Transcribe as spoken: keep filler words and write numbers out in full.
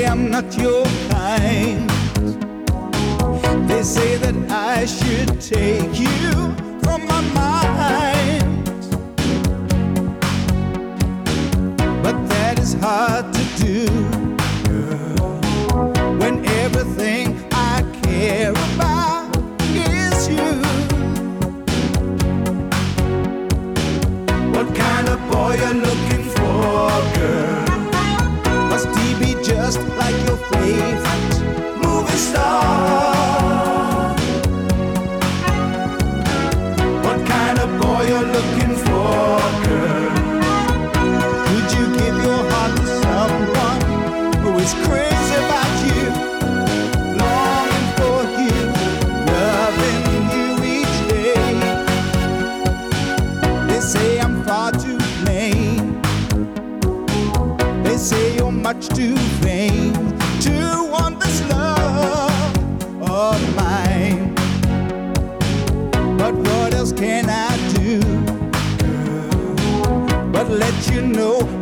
I'm not your kind. They say that I should take you from my mind, but that is hard to do when everything I care about is you. What kind of boy you're looking for, girl? Must he be just like your favorite movie star? What kind of boy you're looking for, girl? Could you give your heart to someone who is crazy about you, longing for you, loving you each day? They say I'm far too plain. They say you're much too vain to want this love of mine. But what else can I do but let you know